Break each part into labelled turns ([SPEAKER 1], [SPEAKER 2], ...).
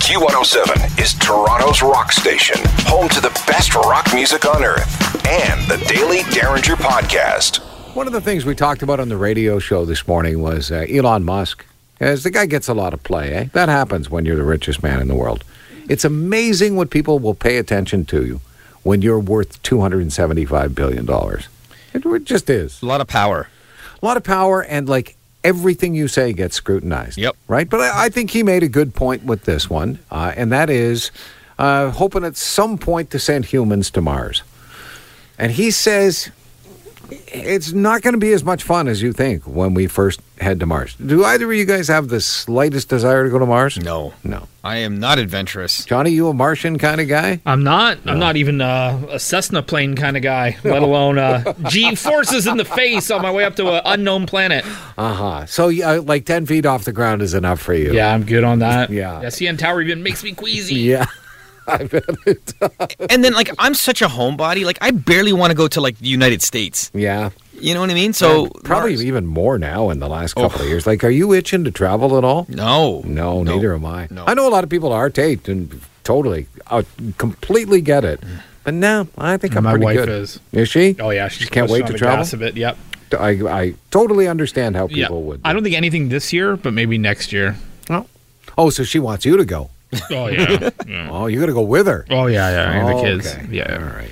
[SPEAKER 1] Q107 is Toronto's rock station, home to the best rock music on earth, and the Daily Derringer Podcast.
[SPEAKER 2] One of the things we talked about on the radio show this morning was Elon Musk. As the guy gets a lot of play, eh? That happens when you're the richest man in the world. It's amazing what people will pay attention to you when you're worth $275 billion. It just is.
[SPEAKER 3] A lot of power.
[SPEAKER 2] A lot of power, and like everything you say gets scrutinized.
[SPEAKER 3] Yep.
[SPEAKER 2] Right? But I think he made a good point with this one, and that is hoping at some point to send humans to Mars. And he says it's not going to be as much fun as you think when we first head to Mars. Do either of you guys have the slightest desire to go to Mars?
[SPEAKER 3] No.
[SPEAKER 2] No.
[SPEAKER 3] I am not adventurous.
[SPEAKER 2] Johnny, you a Martian kind of guy?
[SPEAKER 4] I'm not. No. I'm not even a Cessna plane kind of guy, let alone G-forces in the face on my way up to an unknown planet.
[SPEAKER 2] Uh-huh. So, like 10 feet off the ground is enough for you.
[SPEAKER 4] Yeah, I'm good on that.
[SPEAKER 2] Yeah.
[SPEAKER 4] CN Tower even makes me queasy.
[SPEAKER 2] Yeah. I bet it does.
[SPEAKER 3] And then, like, I'm such a homebody. Like, I barely want to go to, like, the United States.
[SPEAKER 2] Yeah.
[SPEAKER 3] You know what I mean? So
[SPEAKER 2] and probably
[SPEAKER 3] Mars.
[SPEAKER 2] Even more now in the last couple of years. Like, are you itching to travel at all?
[SPEAKER 3] No.
[SPEAKER 2] No, neither am I.
[SPEAKER 3] No.
[SPEAKER 2] I know a lot of people are, Tate, and totally, completely get it. But no, I think I'm
[SPEAKER 4] My
[SPEAKER 2] pretty
[SPEAKER 4] wife
[SPEAKER 2] good.
[SPEAKER 4] is.
[SPEAKER 2] She?
[SPEAKER 4] Oh, yeah. She
[SPEAKER 2] can't wait
[SPEAKER 4] on
[SPEAKER 2] to
[SPEAKER 4] the
[SPEAKER 2] travel?
[SPEAKER 4] gas a bit. Yep.
[SPEAKER 2] I totally understand how people would.
[SPEAKER 4] I don't think anything this year, but maybe next year.
[SPEAKER 2] Oh, so she wants you to go.
[SPEAKER 4] Oh, yeah. Yeah.
[SPEAKER 2] Oh, you got to go with her.
[SPEAKER 4] Oh, yeah.
[SPEAKER 2] Oh,
[SPEAKER 4] The kids.
[SPEAKER 2] okay.
[SPEAKER 4] Yeah.
[SPEAKER 2] All right.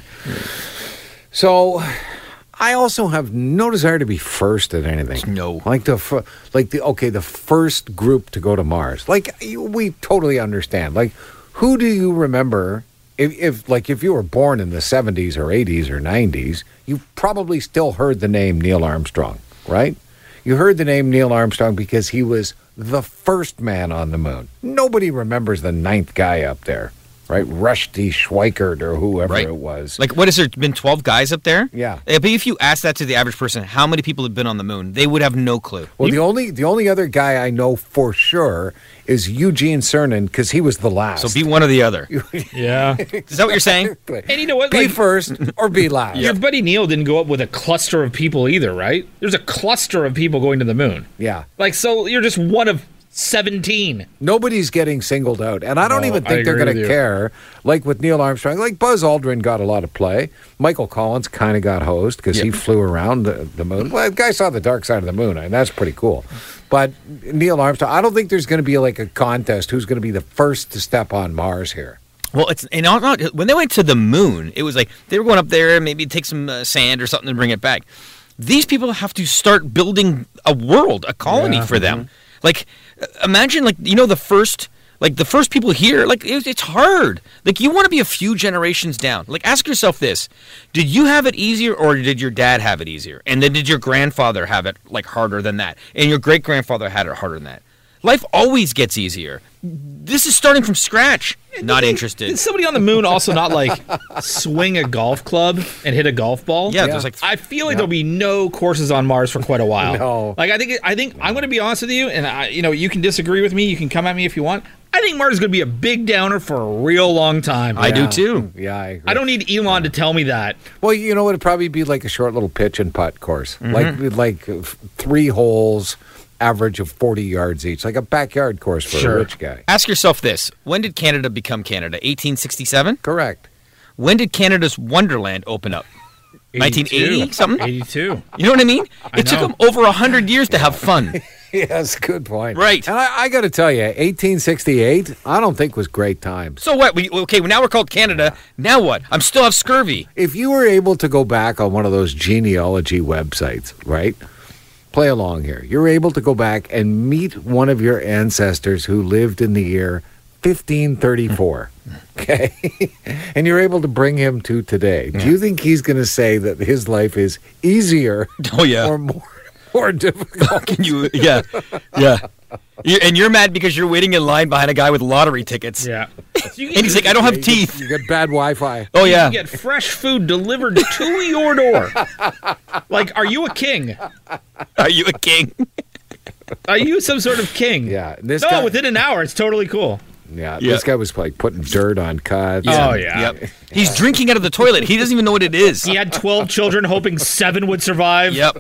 [SPEAKER 2] So, I also have no desire to be first at anything.
[SPEAKER 3] No.
[SPEAKER 2] Like the first group to go to Mars. Like, we totally understand. Like, who do you remember? If you were born in the 70s or 80s or 90s, you probably still heard the name Neil Armstrong, right? You heard the name Neil Armstrong because he was the first man on the moon. Nobody remembers the ninth guy up there, right? Rusty Schweikert or whoever it was.
[SPEAKER 3] Like, what has there been 12 guys up there?
[SPEAKER 2] Yeah.
[SPEAKER 3] But if you ask that to the average person, how many people have been on the moon? They would have no clue.
[SPEAKER 2] Well, the only other guy I know for sure is Eugene Cernan because he was the last.
[SPEAKER 3] So be one or the other.
[SPEAKER 4] Yeah.
[SPEAKER 3] Is that what you're saying?
[SPEAKER 4] And you know what?
[SPEAKER 2] Be first or be last.
[SPEAKER 4] Your buddy Neil didn't go up with a cluster of people either, right? There's a cluster of people going to the moon.
[SPEAKER 2] Yeah.
[SPEAKER 4] Like, so you're just one of 17.
[SPEAKER 2] Nobody's getting singled out. And I don't
[SPEAKER 4] No,
[SPEAKER 2] even
[SPEAKER 4] I
[SPEAKER 2] think they're
[SPEAKER 4] agree
[SPEAKER 2] going
[SPEAKER 4] with
[SPEAKER 2] to
[SPEAKER 4] you.
[SPEAKER 2] care. Like with Neil Armstrong, like Buzz Aldrin got a lot of play. Michael Collins kind of got hosed because he flew around the moon. Well, the guy saw the dark side of the moon, and that's pretty cool. But Neil Armstrong, I don't think there's going to be like a contest who's going to be the first to step on Mars here.
[SPEAKER 3] Well, when they went to the moon, it was like they were going up there, maybe take some sand or something and bring it back. These people have to start building a world, a colony for them. Like, imagine, like, you know, the first people here, like, it's hard. Like, you want to be a few generations down. Like, ask yourself this. Did you have it easier or did your dad have it easier? And then did your grandfather have it, like, harder than that? And your great-grandfather had it harder than that? Life always gets easier. This is starting from scratch. Not interested.
[SPEAKER 4] Did somebody on the moon also not, like, swing a golf club and hit a golf ball?
[SPEAKER 3] Yeah, there's like...
[SPEAKER 4] I feel like there'll be no courses on Mars for quite a while.
[SPEAKER 2] No.
[SPEAKER 4] Like, I think I'm going to be honest with you, and you can disagree with me. You can come at me if you want. I think Mars is going to be a big downer for a real long time.
[SPEAKER 3] I do too.
[SPEAKER 2] Yeah, I agree.
[SPEAKER 4] I don't need Elon to tell me that.
[SPEAKER 2] Well, you know what? It'd probably be like a short little pitch and putt course. Like 3 holes, average of 40 yards each. Like a backyard course for a rich guy.
[SPEAKER 3] Ask yourself this. When did Canada become Canada? 1867?
[SPEAKER 2] Correct.
[SPEAKER 3] When did Canada's Wonderland open up? 1980 something?
[SPEAKER 4] 82.
[SPEAKER 3] You know what I mean? It took
[SPEAKER 4] know.
[SPEAKER 3] them over 100 years to have fun.
[SPEAKER 2] Yes, good point.
[SPEAKER 3] Right.
[SPEAKER 2] And I got to tell you, 1868, I don't think was great times.
[SPEAKER 3] So what? Now we're called Canada. Now what? I'm still have scurvy.
[SPEAKER 2] If you were able to go back on one of those genealogy websites, right? Play along here. You're able to go back and meet one of your ancestors who lived in the year 1534. Okay? And you're able to bring him to today. Do you think he's going to say that his life is easier
[SPEAKER 3] Oh, yeah.
[SPEAKER 2] or more difficult?
[SPEAKER 3] Can you? Yeah. And you're mad because you're waiting in line behind a guy with lottery tickets.
[SPEAKER 4] Yeah.
[SPEAKER 3] And he's like, I don't have teeth.
[SPEAKER 2] You get bad Wi-Fi.
[SPEAKER 3] Oh, yeah.
[SPEAKER 4] You get fresh food delivered to your door. Like, are you a king?
[SPEAKER 3] Are you a king?
[SPEAKER 4] Are you some sort of king?
[SPEAKER 2] Yeah. This
[SPEAKER 4] No,
[SPEAKER 2] guy,
[SPEAKER 4] within an hour, it's totally cool.
[SPEAKER 2] Yeah, this guy was like putting dirt on cuts.
[SPEAKER 4] Oh, yeah.
[SPEAKER 3] Yep. He's drinking out of the toilet. He doesn't even know what it is.
[SPEAKER 4] He had 12 children, hoping 7 would survive.
[SPEAKER 3] Yep.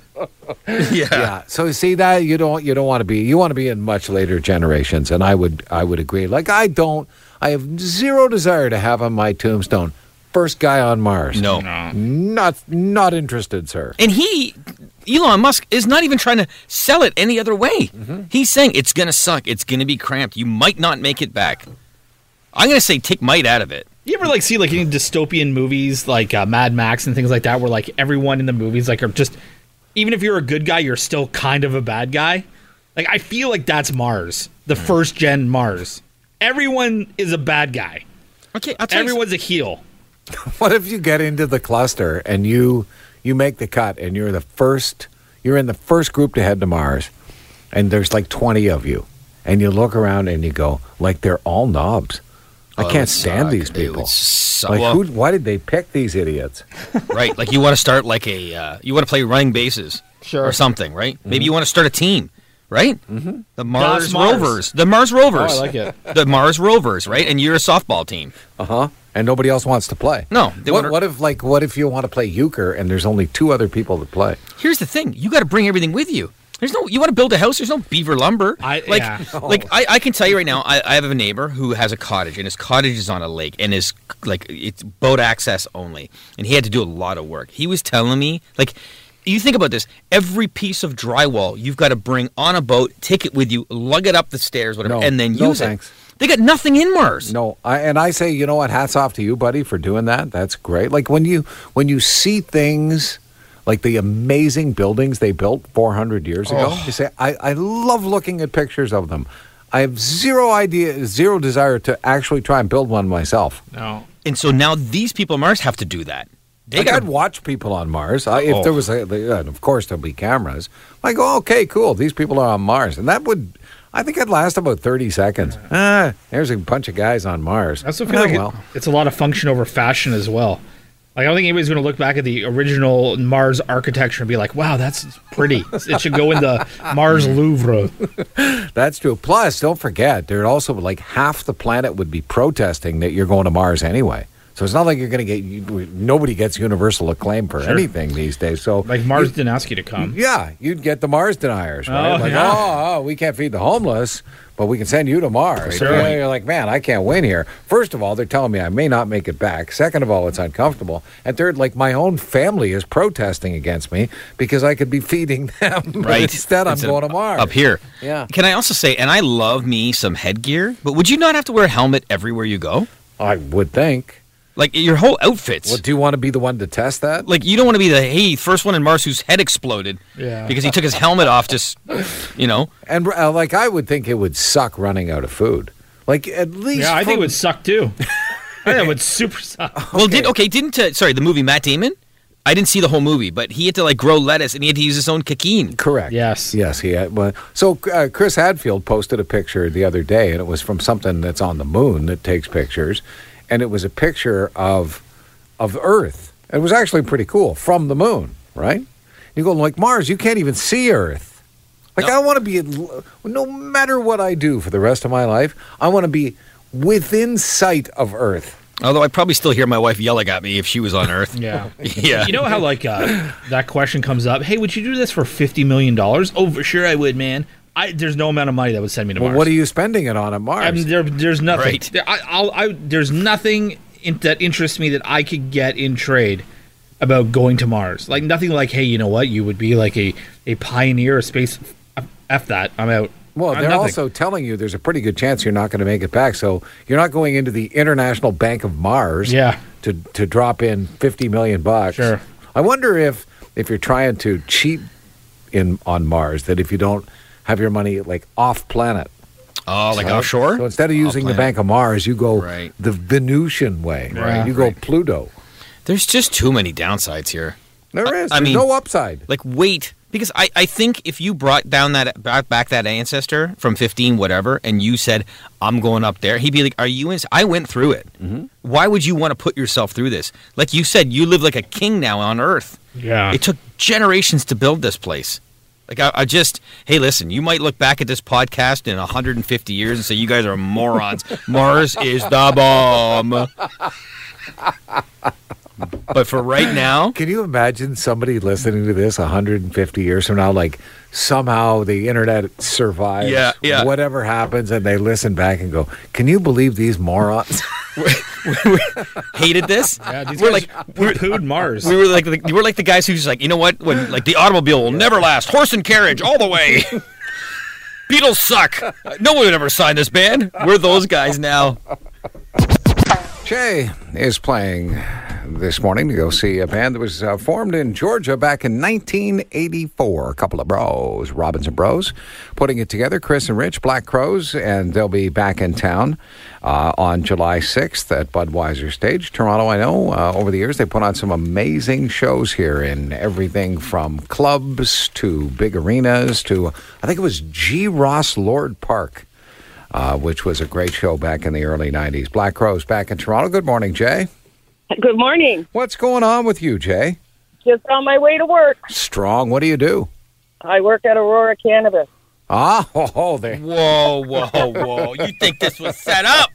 [SPEAKER 2] Yeah. So you see that you don't want to be. You want to be in much later generations, and I would agree. Like I have zero desire to have on my tombstone first guy on Mars.
[SPEAKER 3] No.
[SPEAKER 2] Not interested, sir.
[SPEAKER 3] And Elon Musk is not even trying to sell it any other way. He's saying it's going to suck. It's going to be cramped. You might not make it back. I'm going to say take might out of it.
[SPEAKER 4] You ever see any dystopian movies like Mad Max and things like that, where everyone in the movies are just, even if you're a good guy, you're still kind of a bad guy. I feel like that's Mars, the first gen Mars. Everyone is a bad guy.
[SPEAKER 3] Okay, I'll tell
[SPEAKER 4] Everyone's a heel.
[SPEAKER 2] What if you get into the cluster and you make the cut and you're in the first group to head to Mars, and there's 20 of you, and you look around and you go, they're all knobs. I can't stand these people. Why did they pick these idiots?
[SPEAKER 3] Right, you want to start you want to play running bases, or something, right? Maybe you want to start a team, right? Mm-hmm. The Mars Rovers. The Mars Rovers.
[SPEAKER 4] Oh, I like it.
[SPEAKER 3] The Mars Rovers, right? And you're a softball team.
[SPEAKER 2] And nobody else wants to play.
[SPEAKER 3] No.
[SPEAKER 2] What if you want to play euchre and there's only 2 other people to play?
[SPEAKER 3] Here's the thing: you got to bring everything with you. You want to build a house? There's no beaver lumber. I can tell you right now. I have a neighbor who has a cottage, and his cottage is on a lake, and is it's boat access only, and he had to do a lot of work. He was telling me, you think about this: every piece of drywall you've got to bring on a boat, take it with you, lug it up the stairs, whatever, and then use it.
[SPEAKER 2] Thanks.
[SPEAKER 3] They got nothing in Mars.
[SPEAKER 2] No, I say, you know what? Hats off to you, buddy, for doing that. That's great. When you see things like the amazing buildings they built 400 years ago, you say, I love looking at pictures of them. I have zero desire to actually try and build one myself.
[SPEAKER 4] No.
[SPEAKER 3] And so now these people on Mars have to do that.
[SPEAKER 2] I'd watch people on Mars. If there was, and of course, there'll be cameras. Okay, cool. These people are on Mars. And that would, I think it'd last about 30 seconds. There's a bunch of guys on Mars.
[SPEAKER 4] I also feel it's a lot of function over fashion as well. I don't think anybody's going to look back at the original Mars architecture and be like, wow, that's pretty. It should go in the Mars Louvre.
[SPEAKER 2] That's true. Plus, don't forget, there'd also half the planet would be protesting that you're going to Mars anyway. So it's not like you're going to get, nobody gets universal acclaim for anything these days. So
[SPEAKER 4] Mars didn't ask you to come.
[SPEAKER 2] Yeah, you'd get the Mars deniers, right? We can't feed the homeless, but we can send you to Mars.
[SPEAKER 4] Sure.
[SPEAKER 2] Yeah, you're like, man, I can't win here. First of all, they're telling me I may not make it back. Second of all, it's uncomfortable. And third, my own family is protesting against me because I could be feeding them.
[SPEAKER 3] Right.
[SPEAKER 2] Instead, I'm going to Mars.
[SPEAKER 3] Up here.
[SPEAKER 2] Yeah.
[SPEAKER 3] Can I also say, and I love me some headgear, but would you not have to wear a helmet everywhere you go?
[SPEAKER 2] I would think.
[SPEAKER 3] Your whole outfits.
[SPEAKER 2] Well, do you want to be the one to test that?
[SPEAKER 3] You don't want to be the first one in Mars whose head exploded because he took his helmet off.
[SPEAKER 2] And I would think it would suck running out of food. At least.
[SPEAKER 4] Yeah, I think it would suck too. I think it would super suck.
[SPEAKER 3] Well, the movie Matt Damon? I didn't see the whole movie, but he had to grow lettuce and he had to use his own caquine.
[SPEAKER 2] Correct.
[SPEAKER 4] Yes,
[SPEAKER 2] he had. So Chris Hadfield posted a picture the other day, and it was from something that's on the moon that takes pictures. And it was a picture of Earth. It was actually pretty cool, from the moon, right? You go, Mars, you can't even see Earth. I want to be, no matter what I do for the rest of my life, I want to be within sight of Earth.
[SPEAKER 3] Although I'd probably still hear my wife yelling at me if she was on Earth.
[SPEAKER 4] Yeah.
[SPEAKER 3] Yeah.
[SPEAKER 4] You know how, that question comes up, hey, would you do this for $50 million? Oh, for sure I would, man. There's no amount of money that would send me to Mars.
[SPEAKER 2] What are you spending it on at Mars?
[SPEAKER 4] There's nothing.
[SPEAKER 3] Right.
[SPEAKER 4] There's nothing that interests me that I could get in trade about going to Mars. Nothing hey, you know what? You would be a pioneer of space. F that. I'm out.
[SPEAKER 2] Well, they're also telling you there's a pretty good chance you're not going to make it back. So you're not going into the International Bank of Mars to drop in $50 million.
[SPEAKER 4] Sure.
[SPEAKER 2] I wonder if you're trying to cheat on Mars, that if you don't have your money off planet.
[SPEAKER 3] Oh, offshore?
[SPEAKER 2] So instead of using the Bank of Mars, you go the Venusian way.
[SPEAKER 4] Right.
[SPEAKER 2] You go Pluto.
[SPEAKER 3] There's just too many downsides here.
[SPEAKER 2] There is. There's no upside.
[SPEAKER 3] Wait. Because I think if you brought down back that ancestor from 15 whatever, and you said, I'm going up there, he'd be like, are you in? I went through it. Mm-hmm. Why would you want to put yourself through this? You said, you live like a king now on Earth.
[SPEAKER 4] Yeah.
[SPEAKER 3] It took generations to build this place. Like, I just, hey, listen, you might look back at this podcast in 150 years and say, you guys are morons. Mars is the bomb. But for right now.
[SPEAKER 2] Can you imagine somebody listening to this 150 years from now? Like, somehow the internet survives.
[SPEAKER 3] Yeah.
[SPEAKER 2] Whatever happens, and they listen back and go, can you believe these morons?
[SPEAKER 3] Hated this.
[SPEAKER 4] Yeah, these
[SPEAKER 3] we're
[SPEAKER 4] guys
[SPEAKER 3] like
[SPEAKER 4] poo-pooed Mars.
[SPEAKER 3] We were like the guys who's like, you know what? When like the automobile will never last. Horse and carriage all the way. Beatles suck. No one would ever sign this band. We're those guys now.
[SPEAKER 2] Jay is playing this morning to go see a band that was formed in Georgia back in 1984. A couple of bros, Robinson Bros, putting it together. Chris and Rich, Black Crows, and they'll be back in town on July 6th at Budweiser Stage. Toronto, I know, over the years, they put on some amazing shows here in everything from clubs to big arenas to, I think it was G. Ross Lord Park. Which was a great show back in the early 90s. Black Crows back in Toronto. Good morning, Jay.
[SPEAKER 5] Good morning.
[SPEAKER 2] What's going on with you, Jay?
[SPEAKER 5] Just on my way to work.
[SPEAKER 2] Strong. What do you do?
[SPEAKER 5] I work at Aurora Cannabis.
[SPEAKER 2] There.
[SPEAKER 3] Whoa. You think this was set up?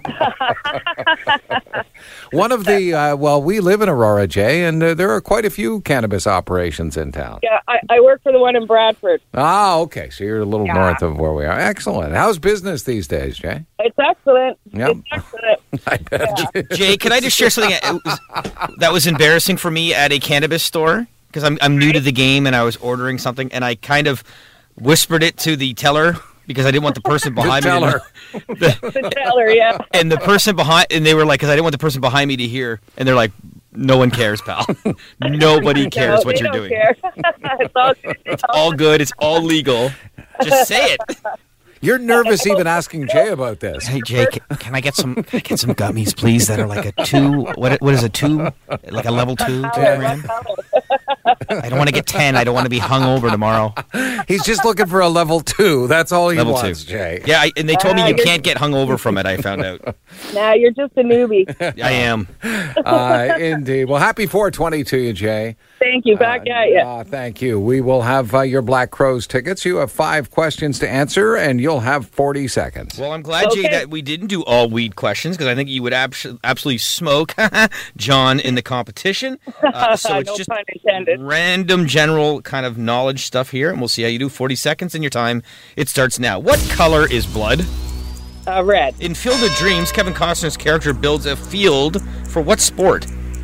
[SPEAKER 2] One of the, we live in Aurora, Jay, and there are quite a few cannabis operations in town.
[SPEAKER 5] Yeah, I work for the one in Bradford.
[SPEAKER 2] Okay. So you're a little north of where we are. Excellent. How's business these days, Jay?
[SPEAKER 5] It's excellent.
[SPEAKER 2] Yep.
[SPEAKER 5] It's excellent.
[SPEAKER 2] I bet.
[SPEAKER 3] Jay, can I just share something that was embarrassing for me at a cannabis store? Because I'm new to the game and I was ordering something and I kind of whispered it to the teller because I didn't want the person behind me to know.
[SPEAKER 5] The teller, yeah.
[SPEAKER 3] And the person behind, and they were like, because I didn't want the person behind me to hear, and they're like, no one cares, pal. Nobody cares what you're doing.
[SPEAKER 5] Care. It's all good.
[SPEAKER 3] It's all good. It's all legal. Just say it.
[SPEAKER 2] You're nervous even asking Jay about this.
[SPEAKER 3] Hey Jay, can I get some gummies, please? That are like a 2. What is a 2? Like a level 2 gram? I don't want to get 10. I don't want to be hungover tomorrow.
[SPEAKER 2] He's just looking for a level 2. That's all he
[SPEAKER 3] Level
[SPEAKER 2] wants,
[SPEAKER 3] 2.
[SPEAKER 2] Jay.
[SPEAKER 3] Yeah, and they told me you can't get hungover from it. I found out.
[SPEAKER 5] Nah, you're just a newbie.
[SPEAKER 3] I am.
[SPEAKER 2] Indeed. Well, happy 420 to you, Jay.
[SPEAKER 5] Thank you. Back at you.
[SPEAKER 2] Thank you. We will have your Black Crows tickets. You have 5 questions to answer, and you'll have 40 seconds.
[SPEAKER 3] Well, I'm glad, Jay, that we didn't do all weed questions because I think you would absolutely smoke John in the competition. So it's
[SPEAKER 5] No
[SPEAKER 3] just
[SPEAKER 5] pun intended.
[SPEAKER 3] random general kind of knowledge stuff here, and we'll see how you do. 40 seconds in your time. It starts now. What color is blood?
[SPEAKER 5] Red.
[SPEAKER 3] In Field of Dreams, Kevin Costner's character builds a field for what sport?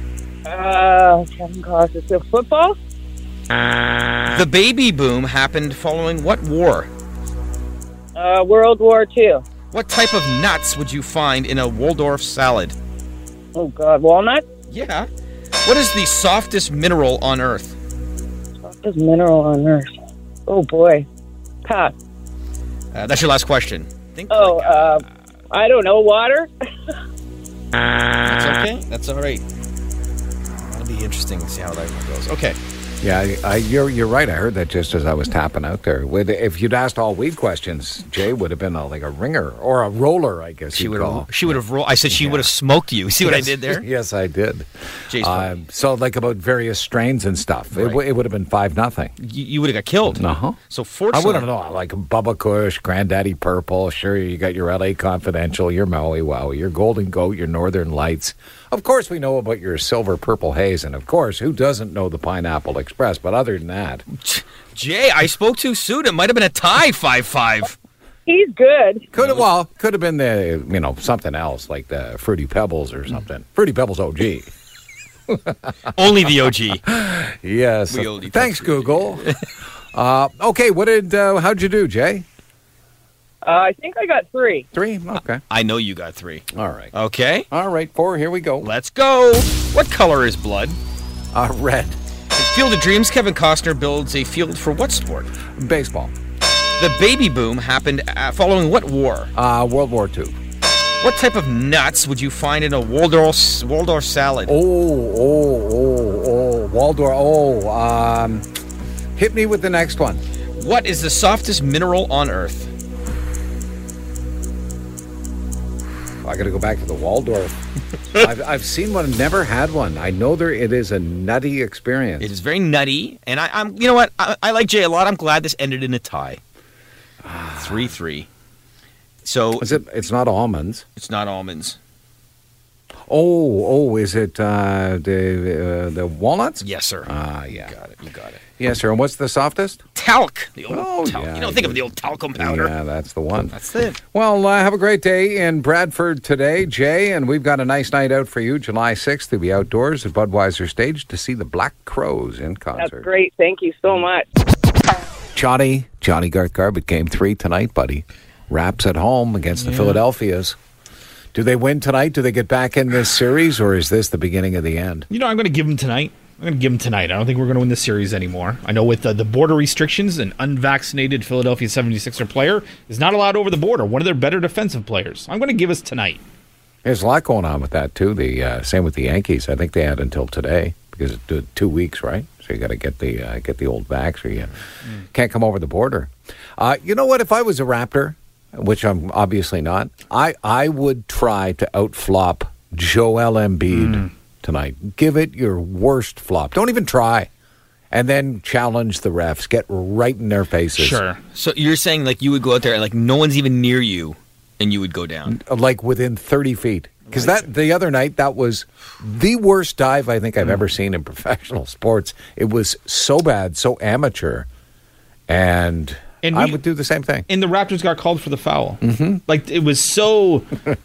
[SPEAKER 5] Kevin Costner. Football?
[SPEAKER 3] The baby boom happened following what war?
[SPEAKER 5] World War II.
[SPEAKER 3] What type of nuts would you find in a Waldorf salad?
[SPEAKER 5] Oh, God. Walnut?
[SPEAKER 3] Yeah. What is the softest mineral on Earth?
[SPEAKER 5] Softest mineral on Earth. Oh, boy. Pass.
[SPEAKER 3] That's your last question.
[SPEAKER 5] I don't know. Water?
[SPEAKER 3] That's okay. That's all right. That'll be interesting to see how that one goes. Okay.
[SPEAKER 2] Yeah, you're right. I heard that just as I was tapping out there. If you'd asked all weed questions, Jay would have been like a ringer or a roller, I guess
[SPEAKER 3] She would have rolled. I said she would have smoked you. See what I did there?
[SPEAKER 2] Yes, I did.
[SPEAKER 3] Jay's
[SPEAKER 2] so like about various strains and stuff.
[SPEAKER 3] Right.
[SPEAKER 2] It would have been 5-0.
[SPEAKER 3] You would have got killed.
[SPEAKER 2] Uh-huh.
[SPEAKER 3] So fortunately,
[SPEAKER 2] I wouldn't know. Like Bubba Kush, Granddaddy Purple. Sure, you got your LA Confidential, your Maui Wow, your Golden Goat, your Northern Lights. Of course, we know about your Silver Purple Haze, and of course, who doesn't know the Pineapple Express? But other than that,
[SPEAKER 3] Jay, I spoke too soon. It might have been a tie, 5-5.
[SPEAKER 5] He's good.
[SPEAKER 2] could have been the something else like the Fruity Pebbles or something. Fruity Pebbles OG.
[SPEAKER 3] Only the OG.
[SPEAKER 2] Yes.
[SPEAKER 3] We only
[SPEAKER 2] Thanks,
[SPEAKER 3] touch
[SPEAKER 2] Google. Okay, how'd you do, Jay?
[SPEAKER 5] I think I got 3.
[SPEAKER 2] 3? Okay.
[SPEAKER 3] I know you got 3.
[SPEAKER 2] All right.
[SPEAKER 3] Okay.
[SPEAKER 2] All right, 4. Here we go.
[SPEAKER 3] Let's go. What color is blood?
[SPEAKER 2] Red.
[SPEAKER 3] In Field of Dreams, Kevin Costner builds a field for what sport?
[SPEAKER 2] Baseball.
[SPEAKER 3] The baby boom happened following what war?
[SPEAKER 2] World War II.
[SPEAKER 3] What type of nuts would you find in a Waldorf salad?
[SPEAKER 2] Waldorf. Hit me with the next one.
[SPEAKER 3] What is the softest mineral on Earth?
[SPEAKER 2] I got to go back to the Waldorf. I've seen one, never had one. I know it is a nutty experience.
[SPEAKER 3] It is very nutty, and I'm. You know what? I like Jay a lot. I'm glad this ended in a tie. 3-3. So
[SPEAKER 2] it's not almonds.
[SPEAKER 3] It's not almonds.
[SPEAKER 2] Oh, is it the walnuts?
[SPEAKER 3] Yes, sir.
[SPEAKER 2] Yeah.
[SPEAKER 3] You got it.
[SPEAKER 2] Yes, sir. And what's the softest?
[SPEAKER 3] Talc. The old talc.
[SPEAKER 2] yeah,
[SPEAKER 3] Think of the old talcum powder.
[SPEAKER 2] Yeah, that's the one.
[SPEAKER 3] That's it.
[SPEAKER 2] Well, have a great day in Bradford today, Jay, and we've got a nice night out for you, July 6th. You'll be outdoors at Budweiser Stage to see the Black Crows in concert.
[SPEAKER 5] That's great. Thank you so much.
[SPEAKER 2] Johnny Garth Garbett, Game 3 tonight, buddy. Raps at home against the Philadelphias. Do they win tonight? Do they get back in this series, or is this the beginning of the end?
[SPEAKER 4] I'm going to give them tonight. I don't think we're going to win the series anymore. I know with the border restrictions, an unvaccinated Philadelphia 76er player is not allowed over the border. One of their better defensive players. I'm going to give us tonight.
[SPEAKER 2] There's a lot going on with that, too. The same with the Yankees. I think they had until today because it's 2 weeks, right? So you got to get the old vax or you can't come over the border. You know what? If I was a Raptor, which I'm obviously not, I would try to outflop Joel Embiid tonight. Give it your worst flop. Don't even try. And then challenge the refs. Get right in their faces.
[SPEAKER 4] Sure.
[SPEAKER 3] So you're saying like you would go out there and like no one's even near you and you would go down?
[SPEAKER 2] Like within 30 feet. Because the other night, that was the worst dive I think I've ever seen in professional sports. It was so bad, so amateur. And I would do the same thing.
[SPEAKER 4] And the Raptors got called for the foul. Mm-hmm. Like, it was so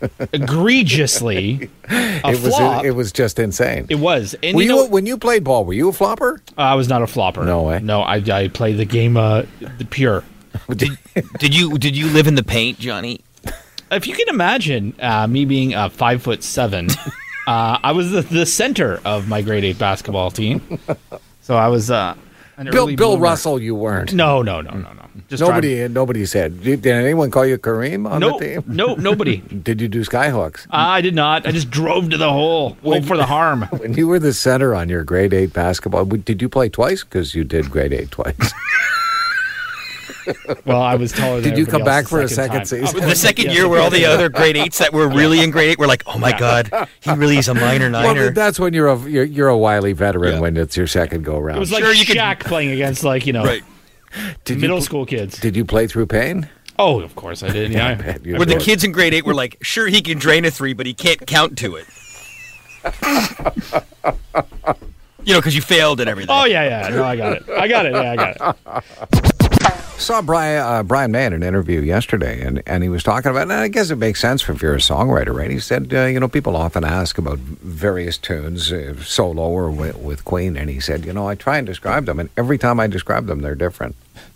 [SPEAKER 4] egregiously a flop.
[SPEAKER 2] It was just insane.
[SPEAKER 4] It was. And
[SPEAKER 2] when you played ball, were you a flopper?
[SPEAKER 4] I was not a flopper.
[SPEAKER 2] No way.
[SPEAKER 4] No, I played the game the pure.
[SPEAKER 3] Did you live in the paint, Johnny?
[SPEAKER 4] If you can imagine me being 5'7", I was the center of my grade 8 basketball team. So I was
[SPEAKER 2] Bill Russell. You weren't.
[SPEAKER 4] No. Just
[SPEAKER 2] nobody said. Did anyone call you Kareem on the team?
[SPEAKER 4] No, nobody.
[SPEAKER 2] Did you do skyhooks?
[SPEAKER 4] I did not. I just drove to the hole. Hope for the harm.
[SPEAKER 2] When you were the center on your grade 8 basketball, did you play twice? Because you did grade 8 twice.
[SPEAKER 4] Well, I was taller than
[SPEAKER 2] Did you come back for a second season?
[SPEAKER 3] The second year where all the other grade 8s that were really in grade 8 were like, oh my God, he really is a minor niner.
[SPEAKER 2] Well, that's when you're a wily veteran when it's your second go round.
[SPEAKER 4] It was like Shaq playing against right. middle school kids.
[SPEAKER 2] Did you play through pain?
[SPEAKER 4] Oh, of course I did. Yeah.
[SPEAKER 3] Where the kids in grade 8 were like, sure, he can drain a 3, but he can't count to it. Because you failed and everything.
[SPEAKER 4] Oh, yeah. No, I got it. Yeah, I got it.
[SPEAKER 2] Saw Brian May in an interview yesterday, and he was talking about, and I guess it makes sense if you're a songwriter, right? He said, people often ask about various tunes, solo or with Queen, and he said, I try and describe them, and every time I describe them, they're different.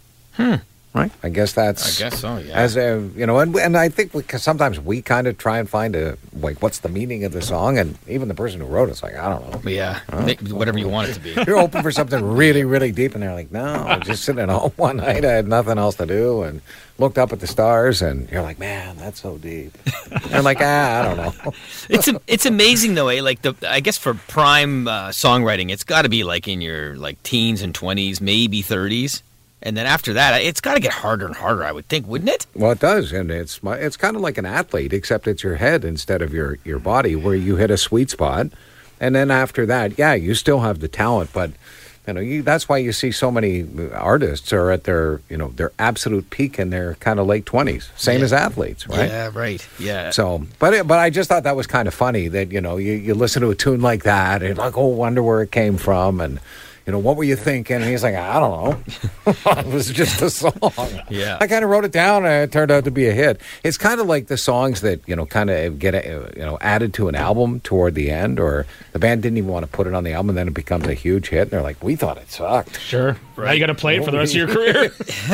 [SPEAKER 2] Right? I guess so, yeah. As and I think because sometimes we kind of try and find what's the meaning of the song, and even the person who wrote it's like, I don't know.
[SPEAKER 3] Yeah, whatever you want it to be.
[SPEAKER 2] You're hoping for something really, really deep, and they're like, no, I was just sitting at home one night, I had nothing else to do, and looked up at the stars, and you're like, man, that's so deep. And I'm like, I don't know.
[SPEAKER 3] It's amazing though, Like I guess for prime songwriting, it's got to be like in your teens and 20s, maybe 30s. And then after that, it's got to get harder and harder, I would think, wouldn't it?
[SPEAKER 2] Well, it does, and it's kind of like an athlete, except it's your head instead of your body, where you hit a sweet spot, and then after that, you still have the talent, but that's why you see so many artists are at their their absolute peak in their kind of late 20s, same as athletes, right?
[SPEAKER 3] Yeah, right. Yeah.
[SPEAKER 2] So, but I just thought that was kind of funny that you listen to a tune like that and like, oh, wonder where it came from, and. What were you thinking? And he's like, I don't know. It was just a song.
[SPEAKER 3] Yeah.
[SPEAKER 2] I kind of wrote it down, and it turned out to be a hit. It's kind of like the songs that, kind of get, added to an album toward the end, or the band didn't even want to put it on the album, and then it becomes a huge hit, and they're like, we thought it sucked.
[SPEAKER 4] Sure. Right. Now you got to play it for the rest of your career.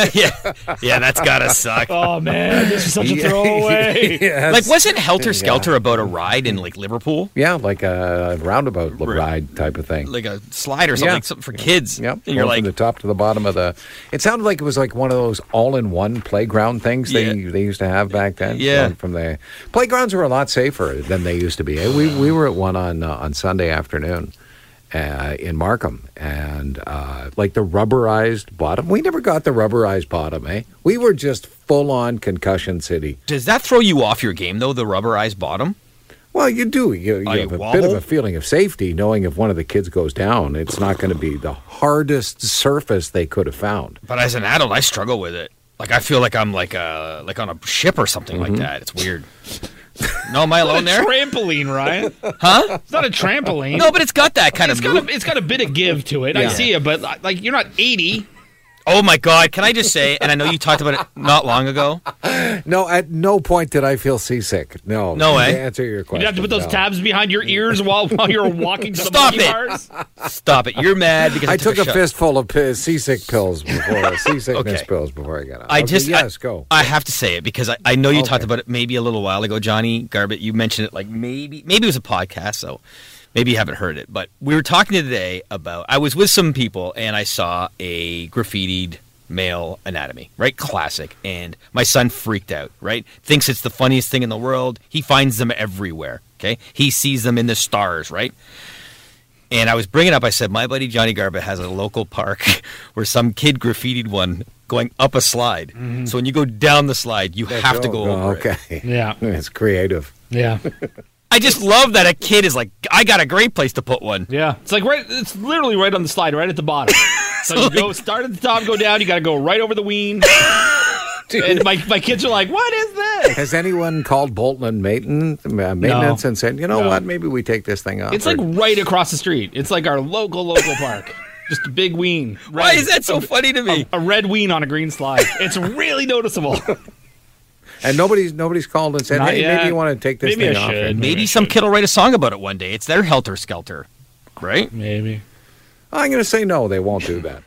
[SPEAKER 3] Yeah, that's got to suck.
[SPEAKER 4] Oh, man, this is such a throwaway.
[SPEAKER 2] Yes.
[SPEAKER 3] Wasn't Helter Skelter about a ride in, Liverpool?
[SPEAKER 2] Yeah, like a roundabout ride type of thing.
[SPEAKER 3] Like a slide or something, something for kids.
[SPEAKER 2] Yep.
[SPEAKER 3] And you're
[SPEAKER 2] from the top to the bottom of the... It sounded like it was like one of those all-in-one playground things they used to have back then.
[SPEAKER 3] Yeah.
[SPEAKER 2] From the playgrounds were a lot safer than they used to be. We were at one on Sunday afternoon, in Markham, and like the rubberized bottom. We never got the rubberized bottom, eh? We were just full on concussion city.
[SPEAKER 3] Does that throw you off your game though? The rubberized bottom.
[SPEAKER 2] Well, you do. You
[SPEAKER 3] Oh, you
[SPEAKER 2] have a
[SPEAKER 3] wobble?
[SPEAKER 2] bit of a feeling of safety knowing if one of the kids goes down, it's not going to be the hardest surface they could have found.
[SPEAKER 3] But as an adult, I struggle with it. Like I feel like I'm like on a ship or something like that. It's weird. No, am I alone there?
[SPEAKER 4] Trampoline, Ryan.
[SPEAKER 3] Huh?
[SPEAKER 4] It's not a trampoline.
[SPEAKER 3] No, but it's got that kind of move.
[SPEAKER 4] It's got a bit of give to it. I see it, but like you're not 80.
[SPEAKER 3] Oh my God! Can I just say? And I know you talked about it not long ago.
[SPEAKER 2] No, at no point did I feel seasick. No.
[SPEAKER 3] No way.
[SPEAKER 2] To answer your question.
[SPEAKER 4] You have to put those
[SPEAKER 2] no.
[SPEAKER 4] tabs behind your ears while you're walking to the
[SPEAKER 3] Stop
[SPEAKER 4] monkey
[SPEAKER 3] it.
[SPEAKER 4] bars.
[SPEAKER 3] Stop it! You're mad because
[SPEAKER 2] I took a
[SPEAKER 3] shot.
[SPEAKER 2] fistful of seasick pills before, seasickness
[SPEAKER 3] Okay.
[SPEAKER 2] pills before I got out.
[SPEAKER 3] I
[SPEAKER 2] Okay,
[SPEAKER 3] just
[SPEAKER 2] yes, go.
[SPEAKER 3] I have to say it because I know you
[SPEAKER 2] Okay.
[SPEAKER 3] talked about it maybe a little while ago, Johnny Garbett. You mentioned it like maybe it was a podcast, so maybe you haven't heard it. But we were talking today about I was with some people and I saw a graffitied male anatomy, right? Classic. And my son freaked out, right? Thinks it's the funniest thing in the world. He finds them everywhere, okay? He sees them in the stars, right? And I was bringing up, I said, my buddy Johnny Garbett has a local park where some kid graffitied one going up a slide. So when you go down the slide, you have to go over it.
[SPEAKER 2] Okay.
[SPEAKER 4] Yeah.
[SPEAKER 2] It's creative.
[SPEAKER 4] Yeah.
[SPEAKER 3] I just love that a kid is like, I got a great place to put one.
[SPEAKER 4] Yeah. It's like it's literally right on the slide, right at the bottom. So you go start at the top, go down, you got to go right over the ween. And my kids are like, what is this?
[SPEAKER 2] Has anyone called Bolton and maintenance and said, you know
[SPEAKER 4] No.
[SPEAKER 2] what, maybe we take this thing up?
[SPEAKER 4] It's like right across the street. It's like our local park. Just a big ween.
[SPEAKER 3] Why
[SPEAKER 4] Red.
[SPEAKER 3] is that so funny to me?
[SPEAKER 4] A red ween on a green slide. It's really noticeable.
[SPEAKER 2] And nobody's called and said,
[SPEAKER 4] Not
[SPEAKER 2] hey,
[SPEAKER 4] yet.
[SPEAKER 2] maybe you want to take this
[SPEAKER 4] Maybe
[SPEAKER 2] thing
[SPEAKER 4] I
[SPEAKER 2] off.
[SPEAKER 4] should.
[SPEAKER 3] Maybe some kid will write a song about it one day. It's their Helter Skelter, right?
[SPEAKER 4] Maybe.
[SPEAKER 2] I'm going to say no, they won't do that.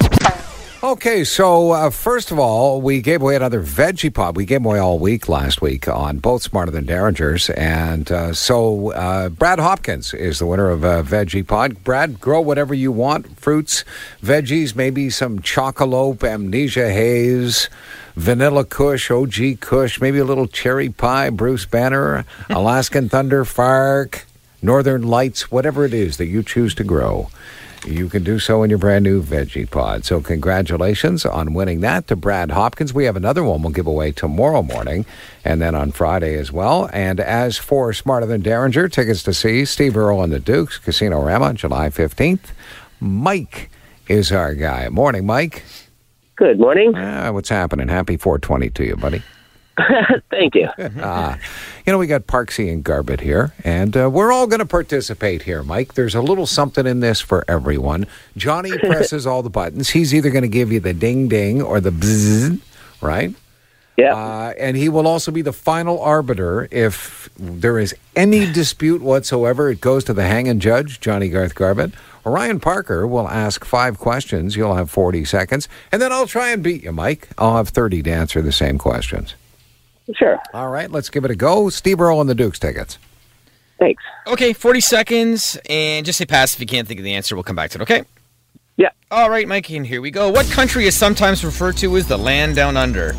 [SPEAKER 2] Okay, so first of all, we gave away another veggie pod. We gave away all week last week on both Smarter Than Derringers. And so Brad Hopkins is the winner of veggie pod. Brad, grow whatever you want. Fruits, veggies, maybe some Chocolope, Amnesia Haze, Vanilla Kush, OG Kush, maybe a little cherry pie, Bruce Banner, Alaskan Thunder, Fark, Northern Lights, whatever it is that you choose to grow. You can do so in your brand new veggie pod. So congratulations on winning that to Brad Hopkins. We have another one we'll give away tomorrow morning and then on Friday as well. And as for Smarter Than Derringer, tickets to see Steve Earle and the Dukes, Casino-Rama, July 15th. Mike is our guy. Morning, Mike.
[SPEAKER 6] Good morning.
[SPEAKER 2] What's happening? Happy 420 to you, buddy.
[SPEAKER 6] Thank you.
[SPEAKER 2] We got Parksy and Garbett here, and we're all going to participate here, Mike. There's a little something in this for everyone. Johnny presses all the buttons. He's either going to give you the ding-ding or the bzzz, right?
[SPEAKER 6] Yeah.
[SPEAKER 2] And he will also be the final arbiter. If there is any dispute whatsoever, it goes to the hanging judge, Johnny Garth Garbett. Ryan Parker will ask 5 questions. You'll have 40 seconds. And then I'll try and beat you, Mike. I'll have 30 to answer the same questions.
[SPEAKER 6] Sure.
[SPEAKER 2] All right, let's give it a go. Steve Earle and the Dukes tickets.
[SPEAKER 6] Thanks.
[SPEAKER 3] Okay, 40 seconds, and just say pass if you can't think of the answer. We'll come back to it, okay?
[SPEAKER 6] Yeah.
[SPEAKER 3] All right, Mike, and here we go. What country is sometimes referred to as the land down under?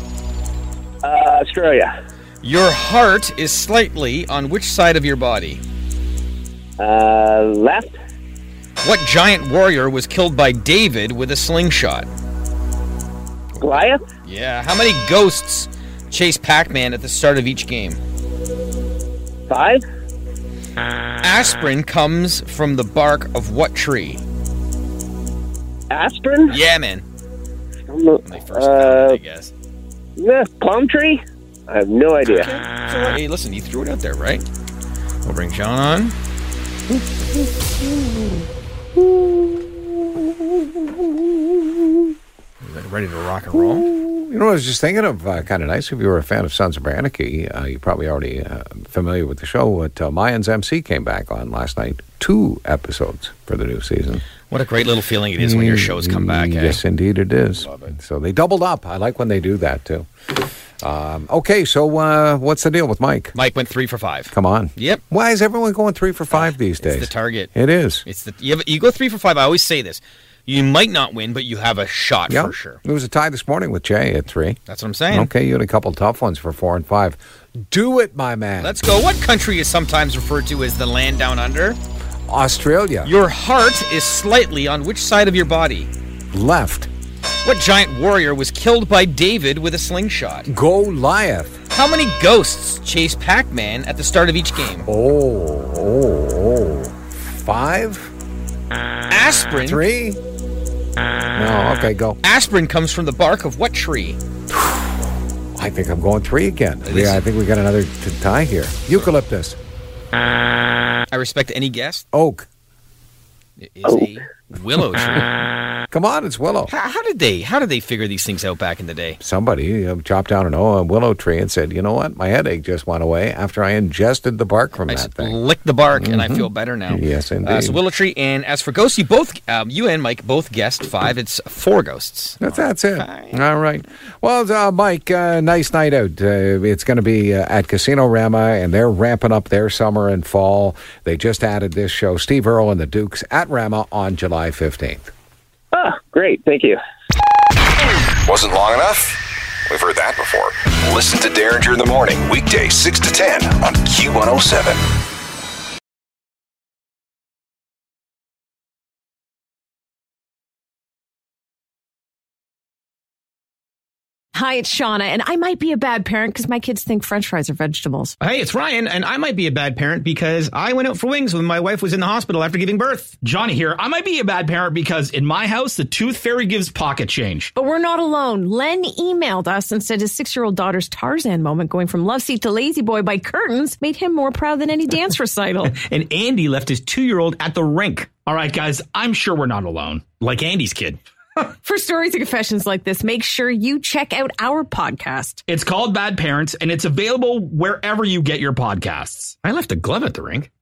[SPEAKER 6] Australia.
[SPEAKER 3] Your heart is slightly on which side of your body?
[SPEAKER 6] Left.
[SPEAKER 3] What giant warrior was killed by David with a slingshot?
[SPEAKER 6] Goliath.
[SPEAKER 3] Yeah. How many ghosts chase Pac-Man at the start of each game?
[SPEAKER 6] 5.
[SPEAKER 3] Aspirin comes from the bark of what tree?
[SPEAKER 6] Aspirin.
[SPEAKER 3] Yeah, man. When they first found it, I guess.
[SPEAKER 6] Palm tree. I have no idea.
[SPEAKER 3] Hey, listen, you threw it out there, right? We'll bring John on. Ready to rock and roll?
[SPEAKER 2] You know what I was just thinking of? Kind of nice if you were a fan of Sons of Anarchy. You're probably already familiar with the show. But Mayans MC came back on last night. 2 episodes for the new season.
[SPEAKER 3] What a great little feeling it is when your shows come back. Eh?
[SPEAKER 2] Yes, indeed it is. So they doubled up. I like when they do that, too. Okay, so what's the deal with Mike?
[SPEAKER 3] Mike went 3 for 5.
[SPEAKER 2] Come on.
[SPEAKER 3] Yep.
[SPEAKER 2] Why is everyone going 3 for 5 these days?
[SPEAKER 3] It's the target.
[SPEAKER 2] It is.
[SPEAKER 3] It's the you go 3 for 5. I always say this. You might not win, but you have a shot
[SPEAKER 2] Yeah.
[SPEAKER 3] for sure.
[SPEAKER 2] It was a tie this morning with Jay at 3.
[SPEAKER 3] That's what I'm saying.
[SPEAKER 2] Okay, you had a couple tough ones for 4 and 5. Do it, my man.
[SPEAKER 3] Let's go. What country is sometimes referred to as the land down under?
[SPEAKER 2] Australia.
[SPEAKER 3] Your heart is slightly on which side of your body?
[SPEAKER 2] Left.
[SPEAKER 3] What giant warrior was killed by David with a slingshot?
[SPEAKER 2] Goliath.
[SPEAKER 3] How many ghosts chase Pac-Man at the start of each game?
[SPEAKER 2] 5?
[SPEAKER 3] Aspirin.
[SPEAKER 2] 3? No, okay, go.
[SPEAKER 3] Aspirin comes from the bark of what tree?
[SPEAKER 2] I think I'm going 3 again. Yeah, I think we got another tie here. Eucalyptus.
[SPEAKER 3] I respect any guess.
[SPEAKER 2] Oak.
[SPEAKER 3] It is a willow tree.
[SPEAKER 2] Come on, it's willow.
[SPEAKER 3] How did they figure these things out back in the day?
[SPEAKER 2] Somebody chopped down a willow tree and said, you know what? My headache just went away after I ingested the bark from that thing.
[SPEAKER 3] Licked the bark and I feel better now.
[SPEAKER 2] Yes, indeed.
[SPEAKER 3] So willow tree. And as for ghosts, you and Mike both guessed 5. It's 4 ghosts.
[SPEAKER 2] That's it.
[SPEAKER 3] Fine.
[SPEAKER 2] All right. Well, Mike, nice night out. It's going to be at Casino Rama, and they're ramping up their summer and fall. They just added this show, Steve Earle and the Dukes, at Rama on July 15th.
[SPEAKER 6] Ah, great. Thank you.
[SPEAKER 1] Wasn't long enough? We've heard that before. Listen to Derringer in the Morning, weekdays 6 to 10 on Q107.
[SPEAKER 7] Hi, it's Shauna, and I might be a bad parent because my kids think French fries are vegetables.
[SPEAKER 8] Hey, it's Ryan, and I might be a bad parent because I went out for wings when my wife was in the hospital after giving birth.
[SPEAKER 4] Johnny here. I might be a bad parent because in my house, the tooth fairy gives pocket change.
[SPEAKER 7] But we're not alone. Len emailed us and said his 6-year-old daughter's Tarzan moment going from love seat to lazy boy by curtains made him more proud than any dance recital.
[SPEAKER 8] And Andy left his 2-year-old at the rink.
[SPEAKER 4] All right, guys, I'm sure we're not alone.
[SPEAKER 8] Like Andy's kid.
[SPEAKER 7] For stories and confessions like this, make sure you check out our podcast.
[SPEAKER 4] It's called Bad Parents, and it's available wherever you get your podcasts.
[SPEAKER 8] I left a glove at the rink.